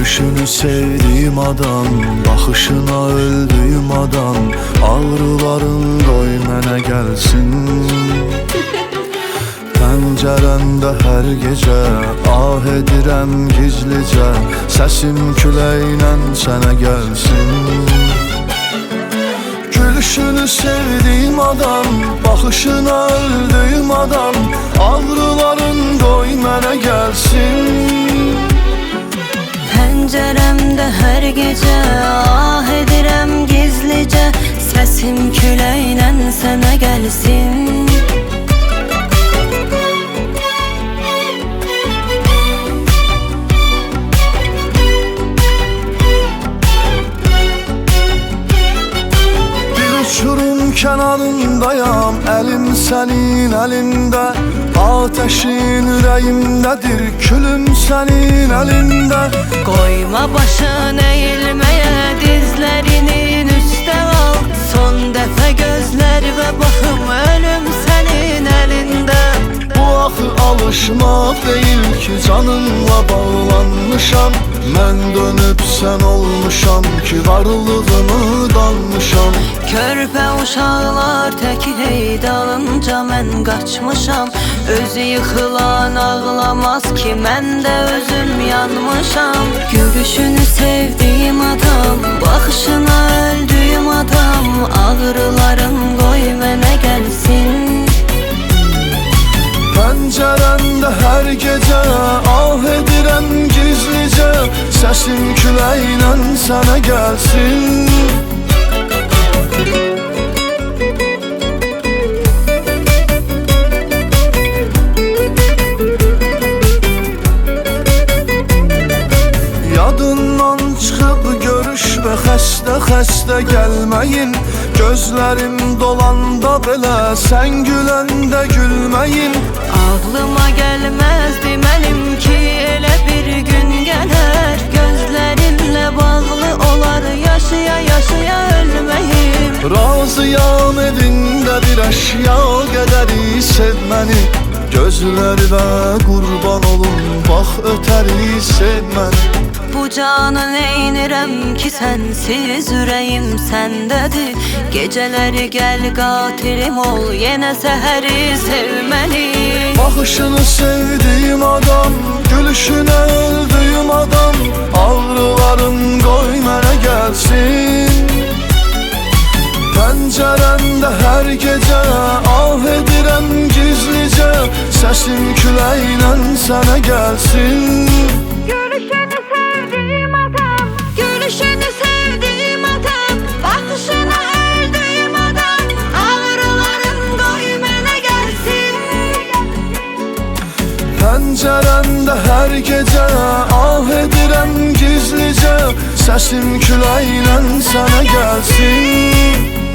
Gülüşünü sevdiğim adam, baxışına öldüğüm adam. Ağrıların qoy mənə gəlsin. Pəncərəndə hər gecə ah edirəm gizlicə. Səsim küləklə sənə gəlsin. Gülüşünü sevdiğim adam, baxışına öldüğüm adam. Ağrıların qoy mənə gəlsin. Pəncərəmdə hər gecə ah edirəm gizlicə. Səsim küləklə sənə gəlsin. Uçurum kənarındayam, əlim sənin əlində. Ateşin ürəyimdədir, külüm sənin əlində. Qoyma başın əyilməyə, dizlərinin üstə al. Son dəfə gözlər və baxım, ölüm sənin əlində. Bu axı alışmaq deyil ki, canınla bağlanmışam. Mən dönüb sən olmuşam ki, varlığımı danmışam. Körpə uşaqlar təki hey dalınca mən qaçmışam. Özü yıxılan ağlamaz ki, mən də özüm yanmışam. Gülüşünü sevdiğim adam, baxışına öldüğüm adam. Ağrılarım qoy mənə gəlsin. Pəncərəndə hər gecə ah edirəm gizlicə. Səsim küləklə sənə gəlsin. Yadından çıxıb görüş və xəstə gəlməyin. Gözlərim dolanda belə sən güləndə gülməyin. Ağlıma gəlməzdi mənim ki, elə bir gün gələr. Gözlərinlə bağlı olar, yaşaya ölməyim. Razıyam evində bir əşya qədəri sevməni. Gözlərinə qurban olum, bax ötəri sevməni. Bu canı neynirəm ki, sənsiz ürəyim səndədir. Gecələri gəl qatilim ol, yenə səhəri sevməni. Baxışını sevdiğim adam, gülüşünə öldüğüm adam. Ağrıların qoy mənə gəlsin. Pəncərəndə hər gecə ah edirəm gizlicə. Səsim küləklə sənə gəlsin. Gülüşünü sevdiğim adam, gülüşünü sevdiğim adam. Baxışına öldüğüm adam. Ağrıların qoy mənə gəlsin. Pəncərəndə hər gecə ah edirəm gizlicə. Səsim küləklə sənə gəlsin.